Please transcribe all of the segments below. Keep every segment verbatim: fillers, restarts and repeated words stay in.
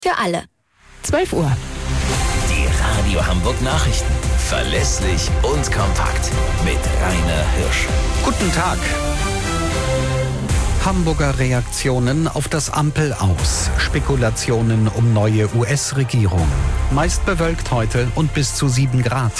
Für alle. zwölf Uhr. Die Radio Hamburg Nachrichten. Verlässlich und kompakt. Mit Rainer Hirsch. Guten Tag. Hamburger Reaktionen auf das Ampel-Aus. Spekulationen um neue U S-Regierung. Meist bewölkt heute und bis zu sieben Grad.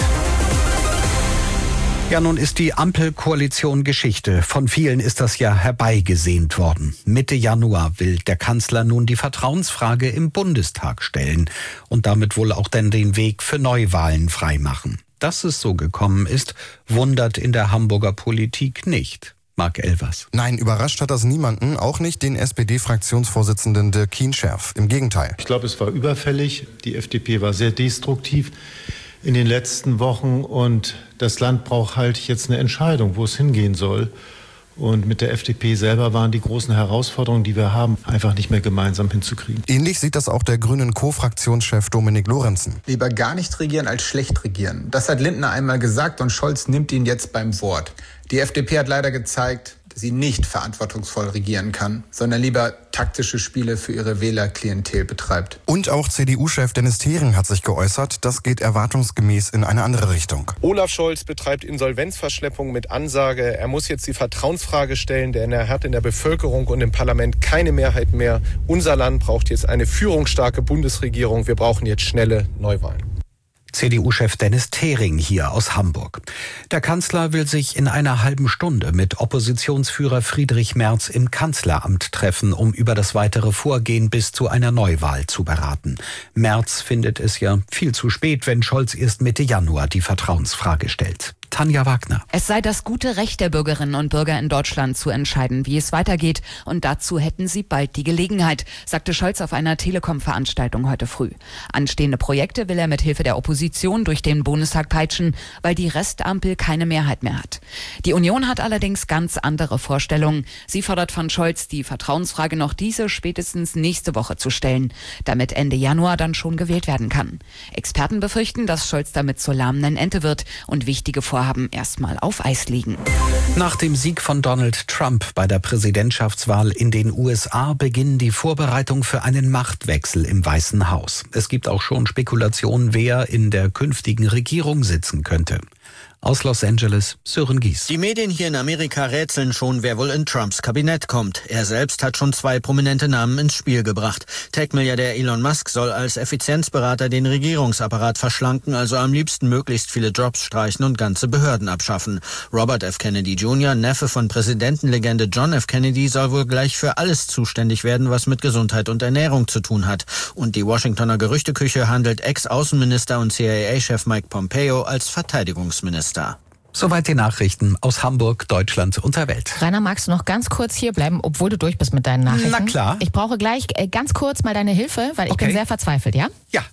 Ja, nun ist die Ampelkoalition Geschichte. Von vielen ist das ja herbeigesehnt worden. Mitte Januar will der Kanzler nun die Vertrauensfrage im Bundestag stellen und damit wohl auch dann den Weg für Neuwahlen freimachen. Dass es so gekommen ist, wundert in der Hamburger Politik nicht. Marc Elvers. Nein, überrascht hat das niemanden, auch nicht den S P D-Fraktionsvorsitzenden Dirk Kienscherf. Im Gegenteil. Ich glaube, es war überfällig. Die F D P war sehr destruktiv in den letzten Wochen und das Land braucht halt jetzt eine Entscheidung, wo es hingehen soll. Und mit der F D P selber waren die großen Herausforderungen, die wir haben, einfach nicht mehr gemeinsam hinzukriegen. Ähnlich sieht das auch der Grünen Co-Fraktionschef Dominik Lorenzen. Lieber gar nicht regieren als schlecht regieren. Das hat Lindner einmal gesagt und Scholz nimmt ihn jetzt beim Wort. Die F D P hat leider gezeigt, dass sie nicht verantwortungsvoll regieren kann, sondern lieber taktische Spiele für ihre Wählerklientel betreibt. Und auch C D U-Chef Dennis Thering hat sich geäußert, das geht erwartungsgemäß in eine andere Richtung. Olaf Scholz betreibt Insolvenzverschleppung mit Ansage, er muss jetzt die Vertrauensfrage stellen, denn er hat in der Bevölkerung und im Parlament keine Mehrheit mehr. Unser Land braucht jetzt eine führungsstarke Bundesregierung, wir brauchen jetzt schnelle Neuwahlen. C D U-Chef Dennis Thering hier aus Hamburg. Der Kanzler will sich in einer halben Stunde mit Oppositionsführer Friedrich Merz im Kanzleramt treffen, um über das weitere Vorgehen bis zu einer Neuwahl zu beraten. Merz findet es ja viel zu spät, wenn Scholz erst Mitte Januar die Vertrauensfrage stellt. Tanja Wagner. Es sei das gute Recht der Bürgerinnen und Bürger in Deutschland zu entscheiden, wie es weitergeht. Und dazu hätten sie bald die Gelegenheit, sagte Scholz auf einer Telekom-Veranstaltung heute früh. Anstehende Projekte will er mit Hilfe der Opposition durch den Bundestag peitschen, weil die Restampel keine Mehrheit mehr hat. Die Union hat allerdings ganz andere Vorstellungen. Sie fordert von Scholz, die Vertrauensfrage noch diese spätestens nächste Woche zu stellen, damit Ende Januar dann schon gewählt werden kann. Experten befürchten, dass Scholz damit zur lahmenden Ente wird und wichtige Vorhaben erstmal auf Eis liegen. Nach dem Sieg von Donald Trump bei der Präsidentschaftswahl in den U S A beginnen die Vorbereitungen für einen Machtwechsel im Weißen Haus. Es gibt auch schon Spekulationen, wer in der künftigen Regierung sitzen könnte. Aus Los Angeles, Sören Gies. Die Medien hier in Amerika rätseln schon, wer wohl in Trumps Kabinett kommt. Er selbst hat schon zwei prominente Namen ins Spiel gebracht. Tech-Milliardär Elon Musk soll als Effizienzberater den Regierungsapparat verschlanken, also am liebsten möglichst viele Jobs streichen und ganze Behörden abschaffen. Robert F. Kennedy Junior, Neffe von Präsidentenlegende John F. Kennedy, soll wohl gleich für alles zuständig werden, was mit Gesundheit und Ernährung zu tun hat. Und die Washingtoner Gerüchteküche handelt Ex-Außenminister und C I A-Chef Mike Pompeo als Verteidigungsminister. Soweit die Nachrichten aus Hamburg, Deutschland und der Welt. Rainer, magst du noch ganz kurz hier bleiben, obwohl du durch bist mit deinen Nachrichten? Na klar. Ich brauche gleich äh, ganz kurz mal deine Hilfe, weil ich Okay. bin sehr verzweifelt, ja? Ja.